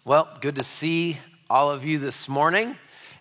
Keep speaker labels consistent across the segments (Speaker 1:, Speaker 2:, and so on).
Speaker 1: Well, good to see all of you this morning.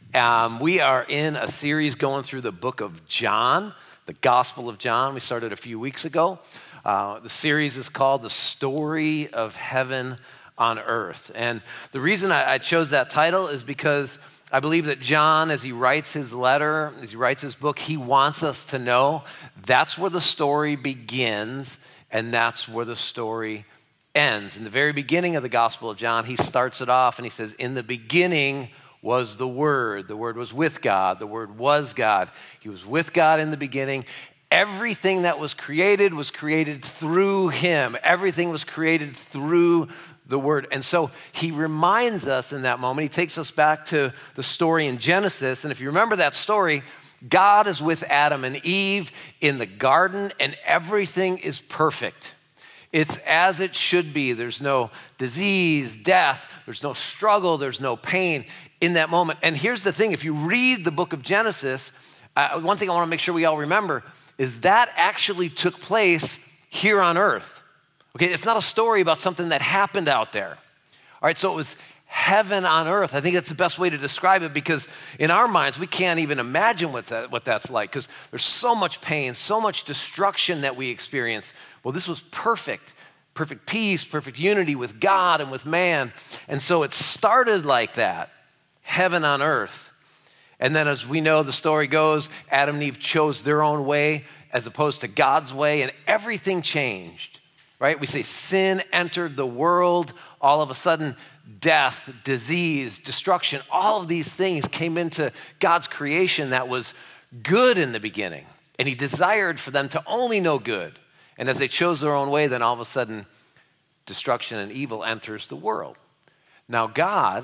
Speaker 1: We are in a series going through the book of John, the Gospel of John. We started a few weeks ago. The series is called The Story of Heaven on Earth. And the reason I chose that title is because I believe that John, as he writes his letter, as he writes his book, he wants us to know that's where the story begins and that's where the story ends. In the very beginning of the Gospel of John, he starts it off and he says, in the beginning was the Word. The Word was with God. The Word was God. He was with God in the beginning. Everything that was created through him. Everything was created through the Word. And so he reminds us in that moment, he takes us back to the story in Genesis. And if you remember that story, God is with Adam and Eve in the garden and everything is perfect. It's as it should be. There's no disease, death, there's no struggle, there's no pain in that moment. And here's the thing, if you read the book of Genesis, one thing I want to make sure we all remember is that actually took place here on earth. Okay, it's not a story about something that happened out there. All right, so it was heaven on earth. I think that's the best way to describe it because in our minds, we can't even imagine what that's like because there's so much pain, so much destruction that we experience. Well, this was perfect peace, perfect unity with God and with man. And so it started like that, heaven on earth. And then as we know the story goes, Adam and Eve chose their own way as opposed to God's way, and everything changed, right? We say sin entered the world. All of a sudden, death, disease, destruction, all of these things came into God's creation that was good in the beginning. And he desired for them to only know good. And as they chose their own way, then all of a sudden, destruction and evil enters the world. Now God,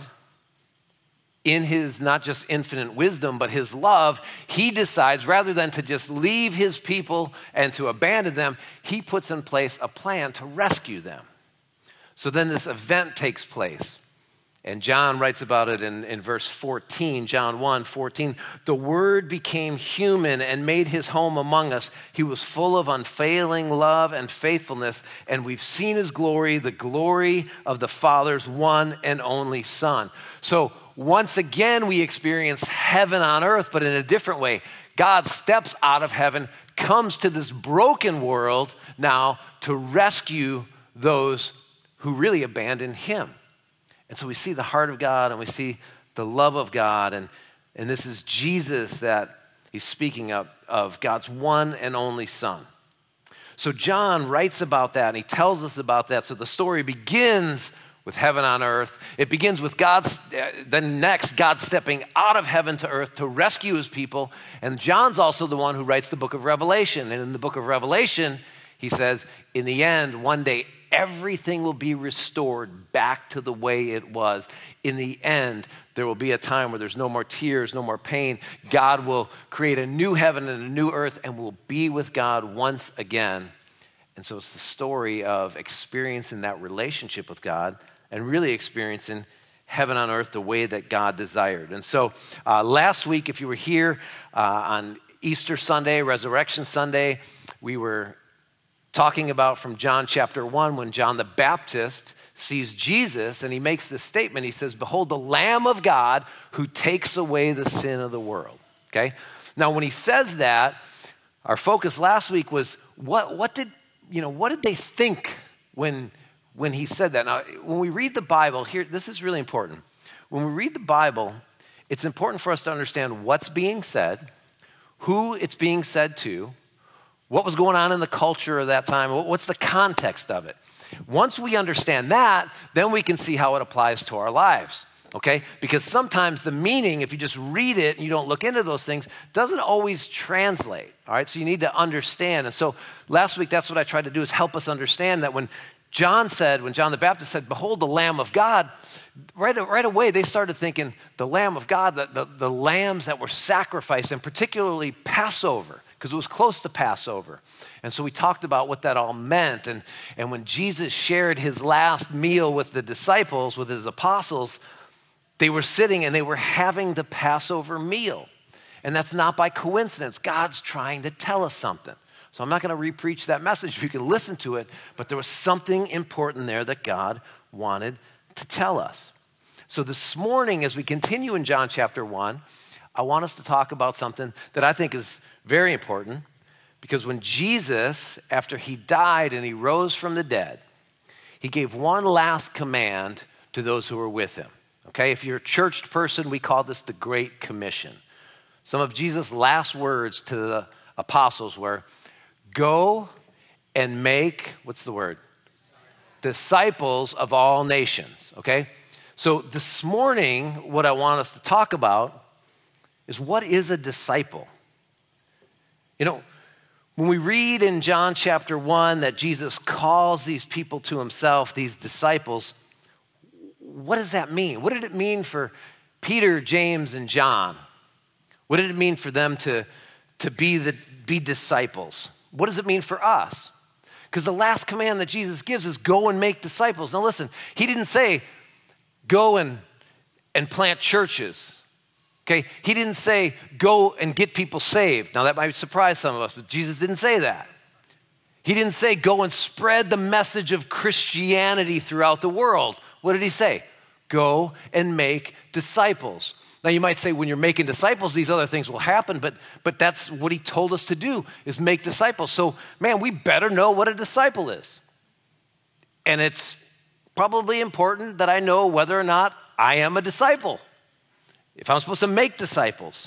Speaker 1: in his not just infinite wisdom, but his love, he decides rather than to just leave his people and to abandon them, he puts in place a plan to rescue them. So then this event takes place. And John writes about it in verse 14, John 1:14. The Word became human and made his home among us. He was full of unfailing love and faithfulness, and we've seen his glory, the glory of the Father's one and only Son. So once again, we experience heaven on earth, but in a different way. God steps out of heaven, comes to this broken world now to rescue those who really abandoned him. And so we see the heart of God and we see the love of God. And this is Jesus that he's speaking of God's one and only Son. So John writes about that and he tells us about that. So the story begins with heaven on earth. It begins with God stepping out of heaven to earth to rescue his people. And John's also the one who writes the book of Revelation. And in the book of Revelation, he says, in the end, one day, everything will be restored back to the way it was. In the end, there will be a time where there's no more tears, no more pain. God will create a new heaven and a new earth, and we'll be with God once again. And so it's the story of experiencing that relationship with God and really experiencing heaven on earth the way that God desired. And so last week, if you were here on Easter Sunday, Resurrection Sunday, we were talking about from John chapter 1 when John the Baptist sees Jesus and he makes this statement. He says, behold, the Lamb of God who takes away the sin of the world. Okay? Now, when he says that, our focus last week was what did they think when he said that? Now, when we read the Bible, here, this is really important. When we read the Bible, it's important for us to understand what's being said, who it's being said to, what was going on in the culture of that time, what's the context of it. Once we understand that, then we can see how it applies to our lives, okay? Because sometimes the meaning, if you just read it and you don't look into those things, doesn't always translate, all right? So you need to understand. And so last week, that's what I tried to do is help us understand that when John the Baptist said, behold the Lamb of God, right away they started thinking the Lamb of God, the lambs that were sacrificed, and particularly Passover, because it was close to Passover. And so we talked about what that all meant. And when Jesus shared his last meal with the disciples, with his apostles, they were sitting and they were having the Passover meal. And that's not by coincidence. God's trying to tell us something. So I'm not going to re-preach that message. You can listen to it, but there was something important there that God wanted to tell us. So this morning, as we continue in John chapter 1, I want us to talk about something that I think is very important, because when Jesus, after he died and he rose from the dead, he gave one last command to those who were with him. Okay, if you're a churched person, we call this the Great Commission. Some of Jesus' last words to the apostles were, go and make, what's the word? Disciples of all nations, okay? So this morning, what I want us to talk about is, what is a disciple? You know, when we read in John chapter 1 that Jesus calls these people to himself, these disciples, what does that mean? What did it mean for Peter, James, and John? What did it mean for them to be disciples? What does it mean for us? Because the last command that Jesus gives is go and make disciples. Now listen, he didn't say go and plant churches. Okay, he didn't say go and get people saved. Now that might surprise some of us, but Jesus didn't say that. He didn't say go and spread the message of Christianity throughout the world. What did he say? Go and make disciples. Now you might say when you're making disciples, these other things will happen, but that's what he told us to do, is make disciples. So man, we better know what a disciple is. And it's probably important that I know whether or not I am a disciple, if I'm supposed to make disciples.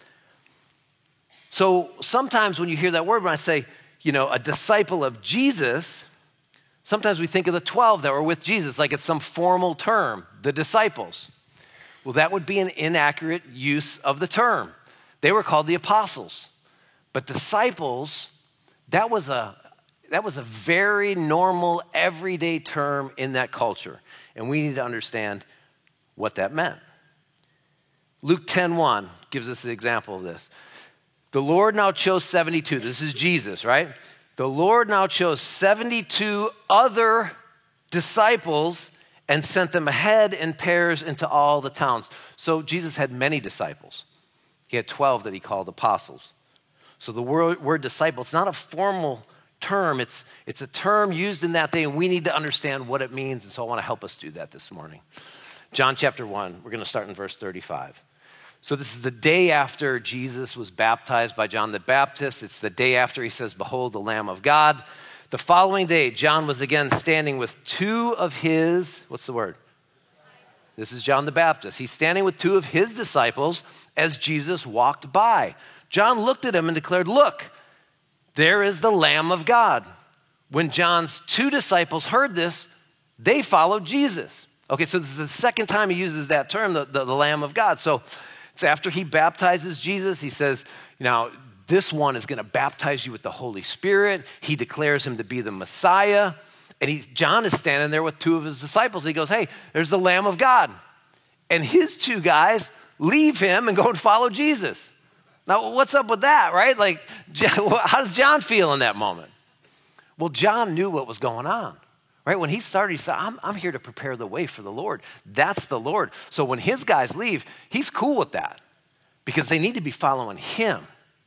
Speaker 1: So sometimes when you hear that word, when I say, a disciple of Jesus, sometimes we think of the 12 that were with Jesus like it's some formal term, the disciples. Well, that would be an inaccurate use of the term. They were called the apostles. But disciples, that was a very normal, everyday term in that culture. And we need to understand what that meant. Luke 10:1 gives us an example of this. The Lord now chose 72. This is Jesus, right? The Lord now chose 72 other disciples and sent them ahead in pairs into all the towns. So Jesus had many disciples. He had 12 that he called apostles. So the word disciple, it's not a formal term. It's a term used in that day, and we need to understand what it means. And so I want to help us do that this morning. John chapter 1, we're going to start in verse 35. So this is the day after Jesus was baptized by John the Baptist. It's the day after he says, behold, the Lamb of God. The following day, John was again standing with two of his, what's the word? This is John the Baptist. He's standing with two of his disciples as Jesus walked by. John looked at him and declared, look, there is the Lamb of God. When John's two disciples heard this, they followed Jesus. Okay, so this is the second time he uses that term, the Lamb of God. So it's after he baptizes Jesus, he says, this one is going to baptize you with the Holy Spirit. He declares him to be the Messiah. And John is standing there with two of his disciples. He goes, hey, there's the Lamb of God. And his two guys leave him and go and follow Jesus. Now, what's up with that, right? Like, how does John feel in that moment? Well, John knew what was going on, right? When he started, he said, I'm here to prepare the way for the Lord. That's the Lord. So when his guys leave, he's cool with that because they need to be following him.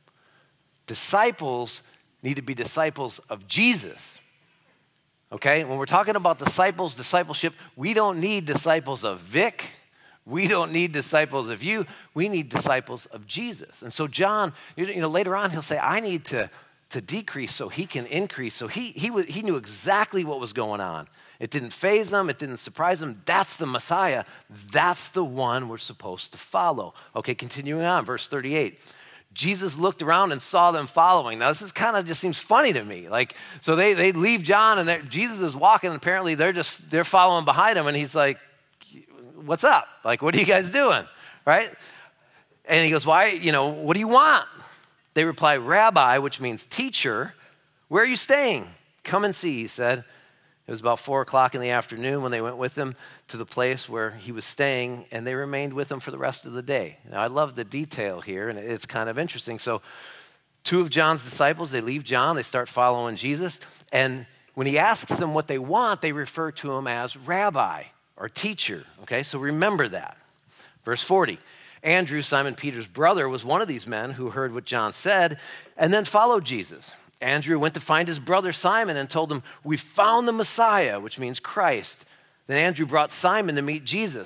Speaker 1: Disciples need to be disciples of Jesus, okay? When we're talking about discipleship, we don't need disciples of Vic. We don't need disciples of you. We need disciples of Jesus. And so John, later on, he'll say, I need to decrease so he can increase. So he knew exactly what was going on. It didn't faze him. It didn't surprise him. That's the Messiah. That's the one we're supposed to follow. Okay, continuing on, verse 38. Jesus looked around and saw them following. Now, this is kind of just seems funny to me. So they leave John, and Jesus is walking, and apparently they're following behind him, and he's like, what's up? What are you guys doing, right? And he goes, why, what do you want? They reply, Rabbi, which means teacher, where are you staying? Come and see, he said. It was about 4:00 in the afternoon when they went with him to the place where he was staying, and they remained with him for the rest of the day. Now, I love the detail here, and it's kind of interesting. So two of John's disciples, they leave John, they start following Jesus, and when he asks them what they want, they refer to him as Rabbi or teacher, okay? So remember that. Verse 40, Andrew, Simon Peter's brother, was one of these men who heard what John said and then followed Jesus. Andrew went to find his brother Simon and told him, we found the Messiah, which means Christ. Then Andrew brought Simon to meet Jesus.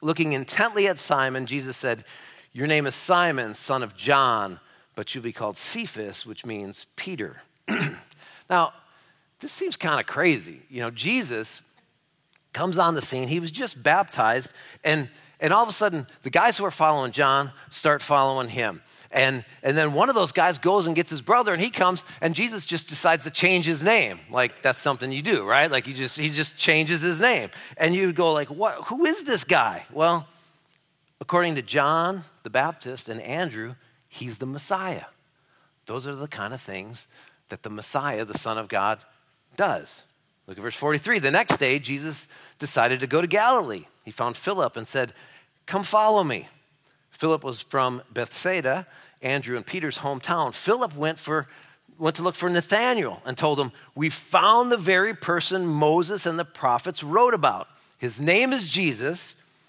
Speaker 1: Looking intently at Simon, Jesus said, "Your name is Simon, son of John, but you'll be called Cephas," which means Peter. Now, this seems kind of crazy. Jesus comes on the scene. He was just baptized, and all of a sudden, the guys who are following John start following him. And then one of those guys goes and gets his brother, and he comes, and Jesus just decides to change his name. Like, that's something you do, right? Like, he just changes his name. And you go like, what? Who is this guy? Well, according to John the Baptist and Andrew, he's the Messiah. Those are the kind of things that the Messiah, the Son of God, does. Look at verse 43. The next day, Jesus decided to go to Galilee. He found Philip and said, "Come follow me." Philip was from Bethsaida, Andrew and Peter's hometown. Philip went to look for Nathanael and told him, "We found the very person Moses and the prophets wrote about. His name is Jesus,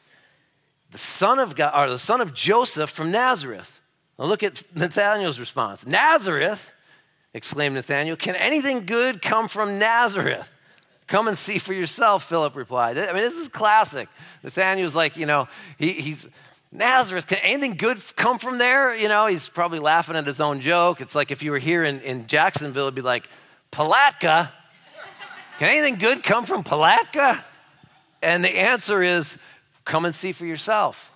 Speaker 1: the son of God, or the son of Joseph from Nazareth." Now look at Nathanael's response. "Nazareth," exclaimed Nathanael, "can anything good come from Nazareth?" "Come and see for yourself," Philip replied. I mean, this is classic. Nathanael's like, he's Nazareth, can anything good come from there? He's probably laughing at his own joke. It's like if you were here in Jacksonville, it'd be like, "Palatka? Can anything good come from Palatka?" And the answer is, come and see for yourself.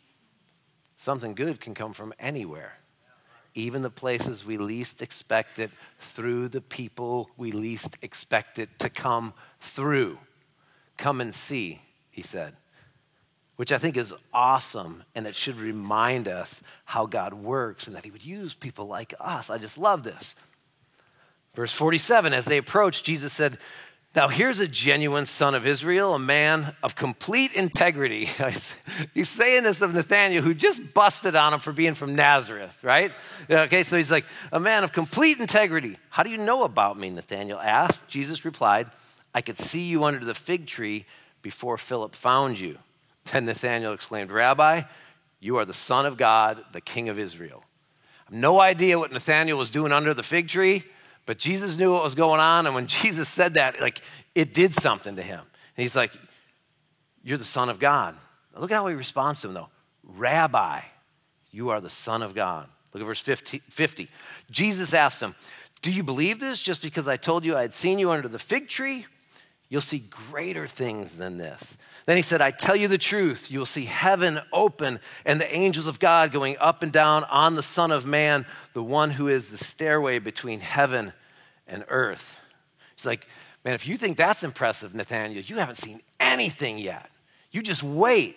Speaker 1: Something good can come from anywhere, even the places we least expect it, through the people we least expect it to come through. Come and see, he said, which I think is awesome, and it should remind us how God works and that he would use people like us. I just love this. Verse 47, as they approached, Jesus said, "Now here's a genuine son of Israel, a man of complete integrity." He's saying this of Nathanael, who just busted on him for being from Nazareth, right? Okay, so he's like, "A man of complete integrity. How do you know about me?" Nathanael asked. Jesus replied, "I could see you under the fig tree before Philip found you." Then Nathanael exclaimed, "Rabbi, you are the Son of God, the King of Israel." I have no idea what Nathanael was doing under the fig tree, but Jesus knew what was going on, and when Jesus said that, it did something to him. And he's like, "You're the Son of God." Look at how he responds to him, though. "Rabbi, you are the Son of God." Look at verse 50. Jesus asked him, "Do you believe this just because I told you I had seen you under the fig tree? You'll see greater things than this." Then he said, "I tell you the truth, you will see heaven open and the angels of God going up and down on the Son of Man, the one who is the stairway between heaven and earth." He's like, man, if you think that's impressive, Nathanael, you haven't seen anything yet. You just wait.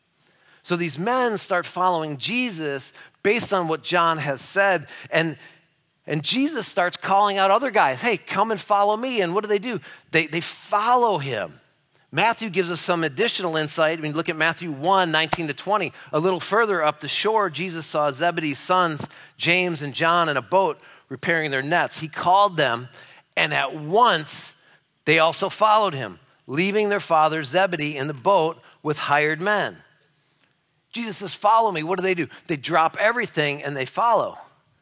Speaker 1: So these men start following Jesus based on what John has said, and Jesus starts calling out other guys, "Hey, come and follow me." And what do? They follow him. Matthew gives us some additional insight. When you look at Matthew 1, 19 to 20, a little further up the shore, Jesus saw Zebedee's sons, James and John, in a boat repairing their nets. He called them, and at once they also followed him, leaving their father Zebedee in the boat with hired men. Jesus says, "Follow me." What do? They drop everything and they follow.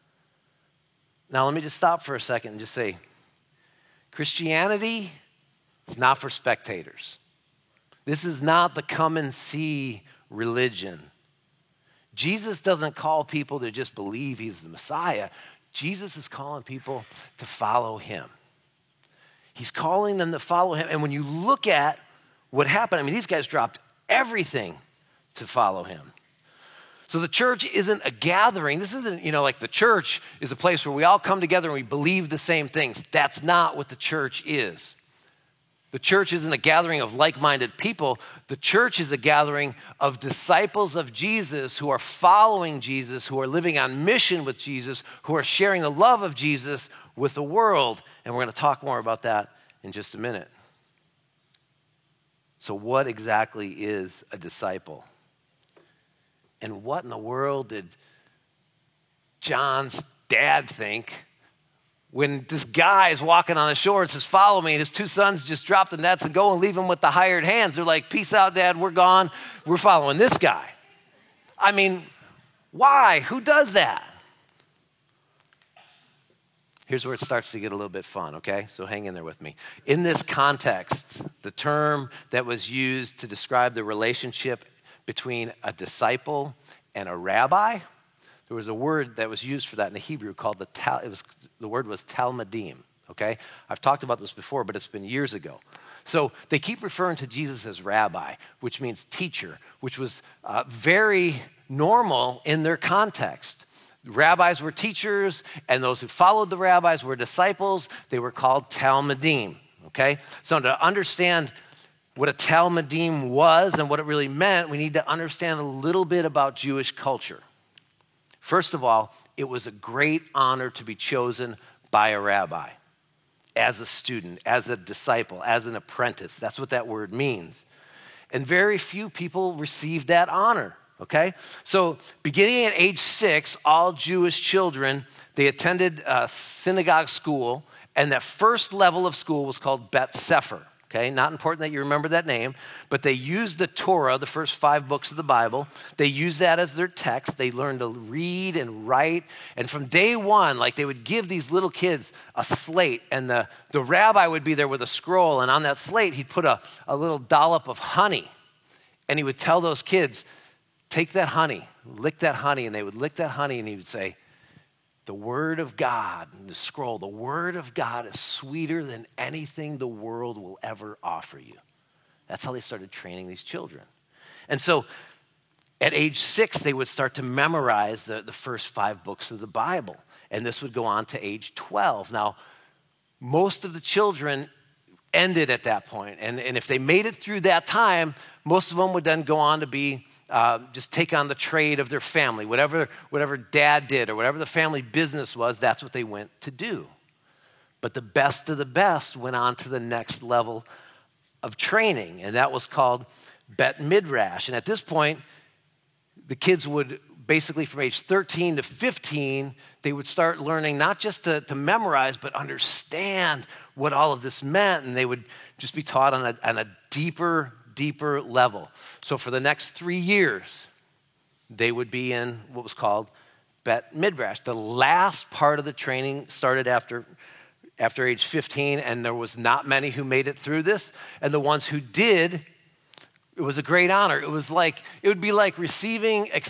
Speaker 1: Now, let me just stop for a second and just say, Christianity is not for spectators. This is not the come and see religion. Jesus doesn't call people to just believe he's the Messiah. Jesus is calling people to follow him. He's calling them to follow him. And when you look at what happened, these guys dropped everything to follow him. So the church isn't a gathering. This isn't, like the church is a place where we all come together and we believe the same things. That's not what the church is. The church isn't a gathering of like-minded people. The church is a gathering of disciples of Jesus who are following Jesus, who are living on mission with Jesus, who are sharing the love of Jesus with the world. And we're going to talk more about that in just a minute. So what exactly is a disciple? And what in the world did John's dad think when this guy is walking on the shore and says, "Follow me," and his two sons just drop the nets and go and leave him with the hired hands? They're like, "Peace out, Dad, we're gone. We're following this guy." Why? Who does that? Here's where it starts to get a little bit fun, okay? So hang in there with me. In this context, the term that was used to describe the relationship between a disciple and a rabbi. There was a word that was used for that in the Hebrew called the word was talmidim, okay? I've talked about this before, but it's been years ago. So they keep referring to Jesus as rabbi, which means teacher, which was very normal in their context. Rabbis were teachers, and those who followed the rabbis were disciples. They were called talmidim, okay? So to understand what a talmidim was and what it really meant, we need to understand a little bit about Jewish culture. First of all, it was a great honor to be chosen by a rabbi as a student, as a disciple, as an apprentice. That's what that word means. And very few people received that honor, okay? So beginning at age 6, all Jewish children, they attended synagogue school, and that first level of school was called Bet Sefer. Okay, not important that you remember that name, but they used the Torah, the first 5 books of the Bible. They used that as their text. They learned to read and write. And from day one, like they would give these little kids a slate, and the rabbi would be there with a scroll. And on that slate, he'd put a little dollop of honey. And he would tell those kids, take that honey, lick that honey. And they would lick that honey, and he would say, the word of God, and the scroll, the word of God is sweeter than anything the world will ever offer you. That's how they started training these children. And so at age 6, they would start to memorize the first 5 books of the Bible. And this would go on to age 12. Now, most of the children ended at that point. And if they made it through that time, most of them would then go on to be just take on the trade of their family. Whatever dad did or whatever the family business was, that's what they went to do. But the best of the best went on to the next level of training, and that was called Bet Midrash. And at this point, the kids would basically from age 13 to 15, they would start learning not just to memorize, but understand what all of this meant, and they would just be taught on a deeper level. So for the next 3 years, they would be in what was called Bet Midrash. The last part of the training started after age 15, and there was not many who made it through this. And the ones who did, it was a great honor. It would be like receiving an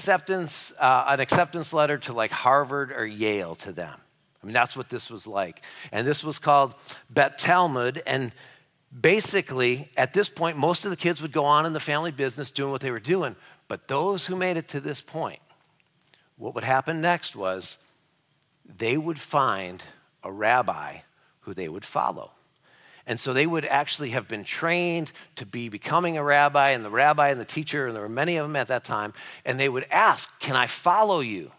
Speaker 1: acceptance letter to like Harvard or Yale to them. I mean, that's what this was like. And this was called Bet Talmud, and basically, at this point, most of the kids would go on in the family business doing what they were doing. But those who made it to this point, what would happen next was they would find a rabbi who they would follow. And so they would actually have been trained to be becoming a rabbi and the teacher, and there were many of them at that time, and they would ask, can I follow you?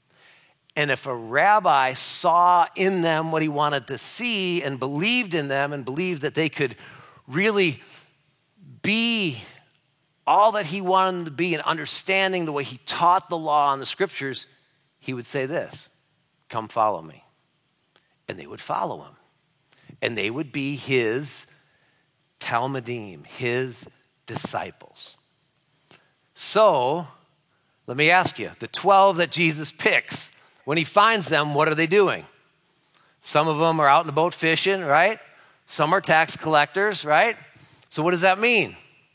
Speaker 1: And if a rabbi saw in them what he wanted to see and believed in them and believed that they could really be all that he wanted them to be and understanding the way he taught the law and the scriptures, he would say this, come follow me. And they would follow him. And they would be his talmidim, his disciples. So, let me ask you, the 12 that Jesus picks, when he finds them, what are they doing? Some of them are out in the boat fishing, right? Some are tax collectors, right? So what does that mean?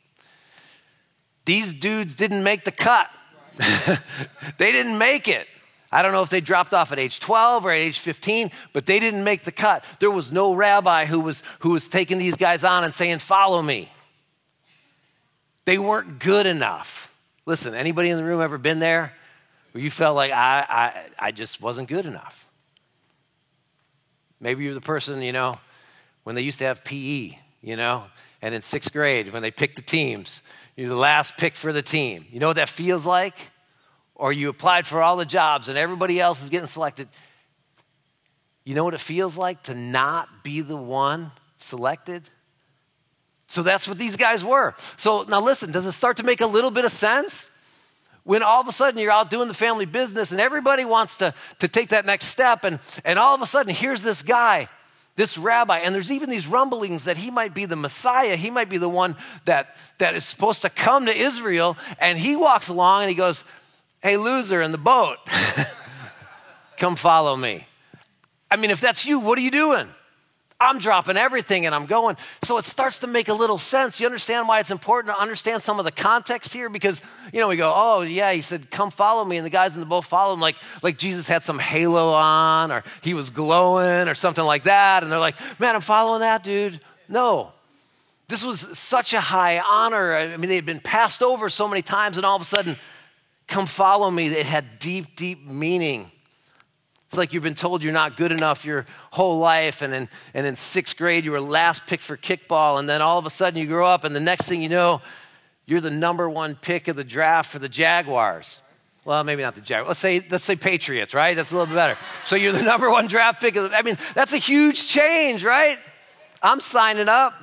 Speaker 1: These dudes didn't make the cut. They didn't make it. I don't know if they dropped off at age 12 or at age 15, but they didn't make the cut. There was no rabbi who was taking these guys on and saying, follow me. They weren't good enough. Listen, anybody in the room ever been there where you felt like I just wasn't good enough? Maybe you're the person, when they used to have PE, and in 6th grade, when they picked the teams, you're the last pick for the team. You know what that feels like? Or you applied for all the jobs and everybody else is getting selected. You know what it feels like to not be the one selected? So that's what these guys were. So now listen, does it start to make a little bit of sense? When all of a sudden you're out doing the family business and everybody wants to take that next step, and all of a sudden here's this guy, this rabbi, and there's even these rumblings that he might be the Messiah. He might be the one that is supposed to come to Israel, and he walks along and he goes, hey, loser in the boat, come follow me. I mean, if that's you, what are you doing? I'm dropping everything and I'm going. So it starts to make a little sense. You understand why it's important to understand some of the context here? Because, we go, oh, yeah, he said, come follow me. And the guys in the boat follow him like Jesus had some halo on or he was glowing or something like that. And they're like, man, I'm following that dude. No, this was such a high honor. I mean, they had been passed over so many times and all of a sudden, come follow me. It had deep, deep meaning. It's like you've been told you're not good enough your whole life, and in sixth grade, you were last picked for kickball, and then all of a sudden you grow up, and the next thing you know, you're the number one pick of the draft for the Jaguars. Well, maybe not the Jaguars. Let's say Patriots, right? That's a little bit better. So you're the number one draft pick. That's a huge change, right? I'm signing up.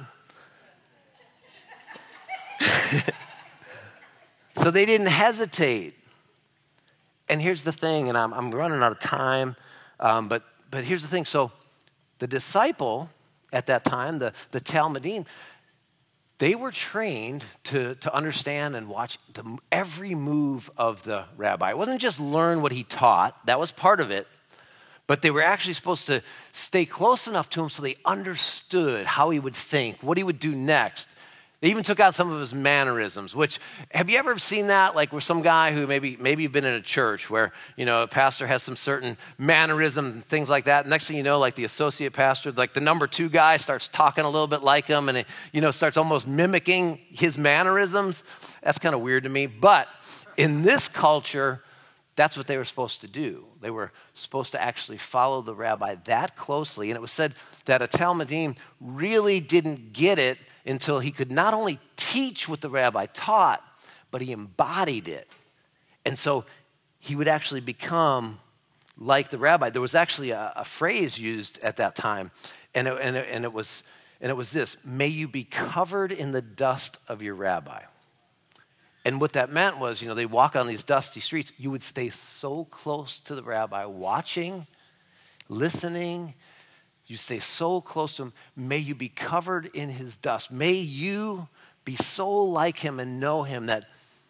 Speaker 1: So they didn't hesitate. And here's the thing, and I'm running out of time, but here's the thing. So the disciple at that time, the Talmudim, they were trained to understand and watch every move of the rabbi. It wasn't just learn what he taught. That was part of it. But they were actually supposed to stay close enough to him so they understood how he would think, what he would do next. They even took out some of his mannerisms, which, have you ever seen that? Like with some guy who maybe you've been in a church where, a pastor has some certain mannerisms and things like that. Next thing you know, like the associate pastor, like the number 2 guy starts talking a little bit like him and it, starts almost mimicking his mannerisms. That's kind of weird to me. But in this culture, that's what they were supposed to do. They were supposed to actually follow the rabbi that closely. And it was said that a Talmudim really didn't get it until he could not only teach what the rabbi taught, but he embodied it. And so he would actually become like the rabbi. There was actually a phrase used at that time, and it was this: may you be covered in the dust of your rabbi. And what that meant was, they walk on these dusty streets. You would stay so close to the rabbi, watching, listening. You stay so close to him. May you be covered in his dust. May you be so like him and know him that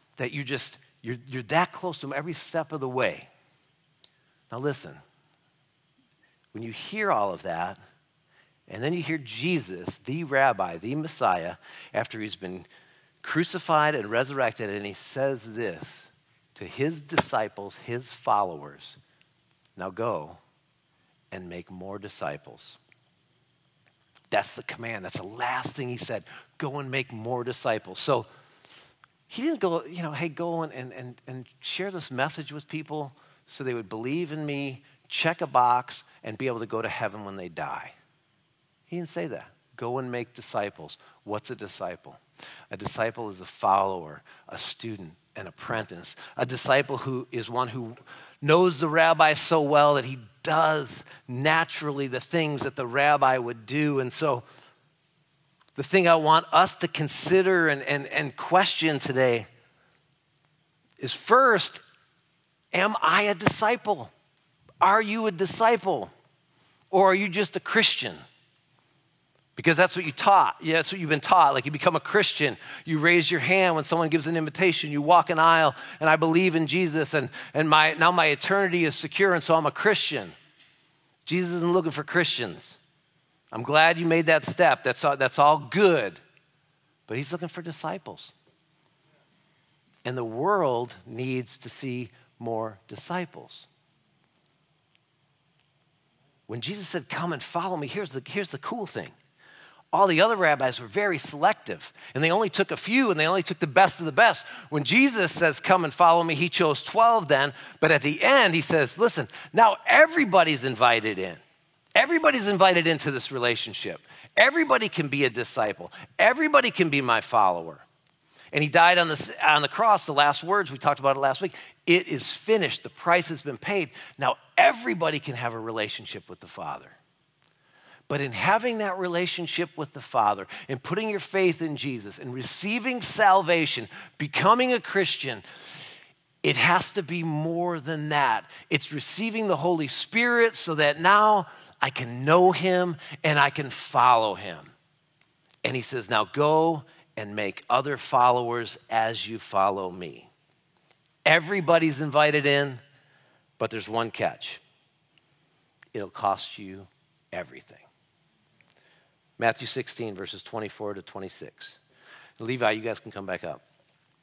Speaker 1: you're that close to him every step of the way. Now listen, when you hear all of that, and then you hear Jesus, the rabbi, the Messiah, after he's been crucified and resurrected, and he says this to his disciples, his followers, now go and make more disciples. That's the command. That's the last thing he said. Go and make more disciples. So he didn't go, hey, go and share this message with people so they would believe in me, check a box, and be able to go to heaven when they die. He didn't say that. Go and make disciples. What's a disciple? A disciple is a follower, a student, an apprentice. A disciple who is one who knows the rabbi so well that he does naturally the things that the rabbi would do. And so the thing I want us to consider and question today is, first, am I a disciple? Are you a disciple? Or are you just a Christian? Because that's what you taught. Yeah, that's what you've been taught. Like, you become a Christian. You raise your hand when someone gives an invitation. You walk an aisle, and I believe in Jesus, and now my eternity is secure, and so I'm a Christian. Jesus isn't looking for Christians. I'm glad you made that step. That's all good. But he's looking for disciples. And the world needs to see more disciples. When Jesus said, come and follow me, here's the cool thing. All the other rabbis were very selective, and they only took a few, and they only took the best of the best. When Jesus says, come and follow me, he chose 12 then, but at the end, he says, listen, now everybody's invited in. Everybody's invited into this relationship. Everybody can be a disciple. Everybody can be my follower. And he died on the cross, the last words, we talked about it last week. It is finished. The price has been paid. Now everybody can have a relationship with the Father. But in having that relationship with the Father and putting your faith in Jesus and receiving salvation, becoming a Christian, it has to be more than that. It's receiving the Holy Spirit so that now I can know him and I can follow him. And he says, now go and make other followers as you follow me. Everybody's invited in, but there's one catch. It'll cost you everything. Matthew 16, verses 24 to 26. Levi, you guys can come back up.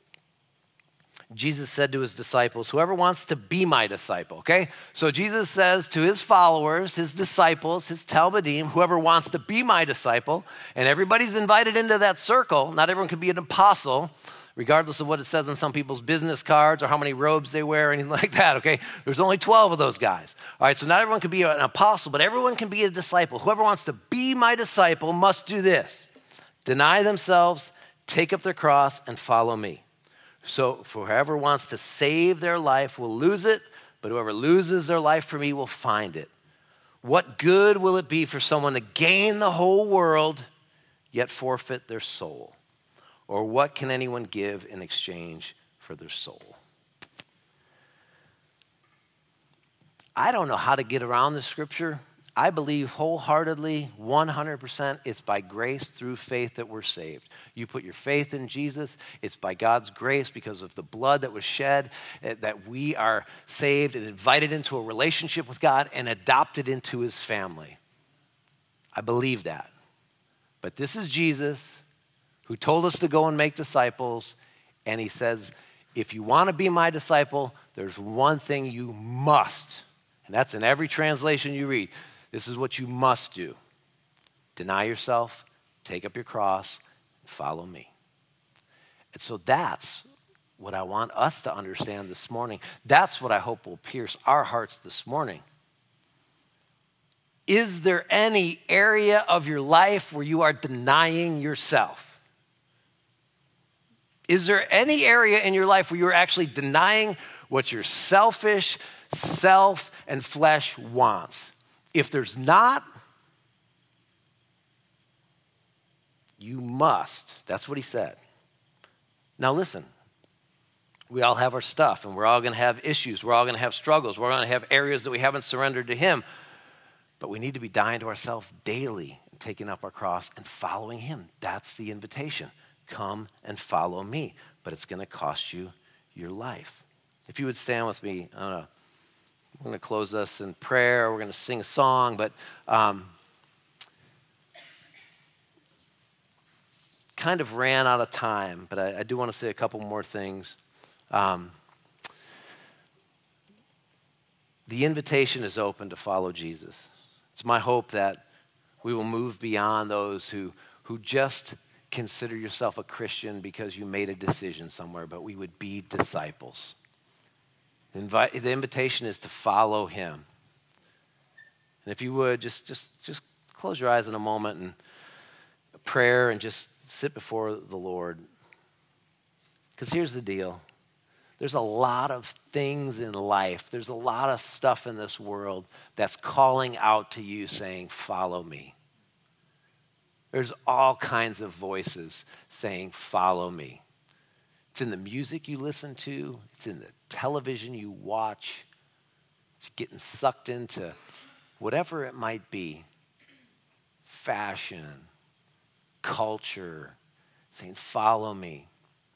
Speaker 1: Jesus said to his disciples, whoever wants to be my disciple, okay? So Jesus says to his followers, his disciples, his Talmudim, whoever wants to be my disciple, and everybody's invited into that circle. Not everyone can be an apostle, regardless of what it says on some people's business cards or how many robes they wear or anything like that, okay? There's only 12 of those guys. All right, so not everyone can be an apostle, but everyone can be a disciple. Whoever wants to be my disciple must do this: deny themselves, take up their cross, and follow me. So for whoever wants to save their life will lose it, but whoever loses their life for me will find it. What good will it be for someone to gain the whole world, yet forfeit their soul? Or what can anyone give in exchange for their soul? I don't know how to get around this scripture. I believe wholeheartedly, 100%, it's by grace through faith that we're saved. You put your faith in Jesus. It's by God's grace, because of the blood that was shed, that we are saved and invited into a relationship with God and adopted into his family. I believe that. But this is Jesus who told us to go and make disciples, and he says, if you want to be my disciple, there's one thing you must, and that's in every translation you read. This is what you must do. Deny yourself, take up your cross, and follow me. And so that's what I want us to understand this morning. That's what I hope will pierce our hearts this morning. Is there any area of your life where you are denying yourself? Is there any area in your life where you're actually denying what your selfish self and flesh wants? If there's not, you must. That's what he said. Now listen, we all have our stuff, and we're all going to have issues. We're all going to have struggles. We're going to have areas that we haven't surrendered to him. But we need to be dying to ourselves daily, and taking up our cross and following him. That's the invitation. Come and follow me. But it's going to cost you your life. If you would stand with me, I don't know. We're going to close us in prayer. We're going to sing a song, but kind of ran out of time, but I do want to say a couple more things. The invitation is open to follow Jesus. It's my hope that we will move beyond those who just consider yourself a Christian because you made a decision somewhere, but we would be disciples. The invitation is to follow him. And if you would, just close your eyes in a moment and a prayer and just sit before the Lord. Because here's the deal. There's a lot of things in life. There's a lot of stuff in this world that's calling out to you saying, follow me. There's all kinds of voices saying, follow me. It's in the music you listen to. It's in the television you watch. It's getting sucked into whatever it might be. Fashion, culture, saying, follow me.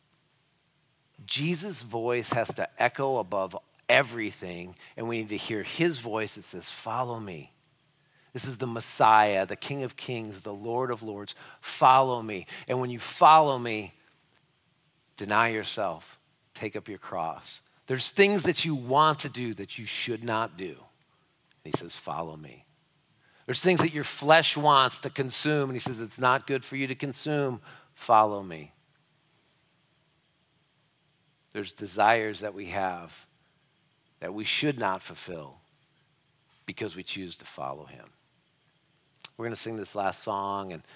Speaker 1: Jesus' voice has to echo above everything, and we need to hear his voice that says, follow me. This is the Messiah, the King of Kings, the Lord of Lords. Follow me. And when you follow me, deny yourself, take up your cross. There's things that you want to do that you should not do. And he says, follow me. There's things that your flesh wants to consume, and he says, it's not good for you to consume. Follow me. There's desires that we have that we should not fulfill because we choose to follow him. We're going to sing this last song, and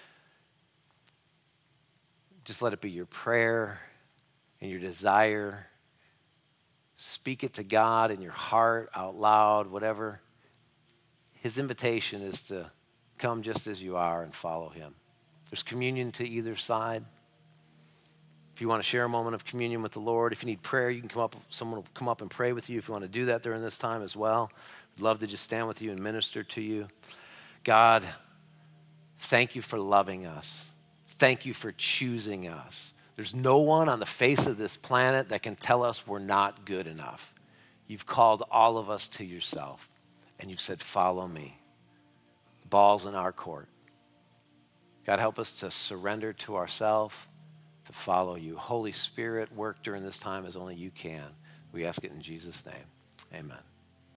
Speaker 1: just let it be your prayer and your desire. Speak it to God in your heart, out loud, whatever. His invitation is to come just as you are and follow him. There's communion to either side. If you want to share a moment of communion with the Lord, if you need prayer, you can come up. Someone will come up and pray with you if you want to do that during this time as well. We'd love to just stand with you and minister to you. God, thank you for loving us. Thank you for choosing us. There's no one on the face of this planet that can tell us we're not good enough. You've called all of us to yourself, and you've said, follow me. The ball's in our court. God, help us to surrender to ourselves, to follow you. Holy Spirit, work during this time as only you can. We ask it in Jesus' name. Amen.